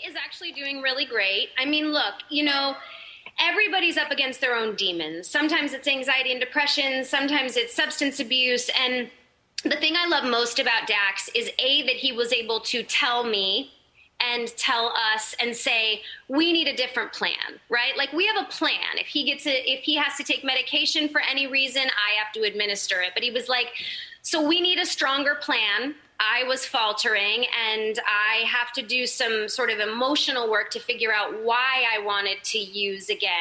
is actually doing really great. I mean, look, everybody's up against their own demons. Sometimes it's anxiety and depression, sometimes it's substance abuse. And the thing I love most about Dax is that he was able to tell me and tell us and say, we need a different plan, right? Like, we have a plan. If he has to take medication for any reason, I have to administer it. But he was like, so we need a stronger plan. I was faltering, and I have to do some sort of emotional work to figure out why I wanted to use again.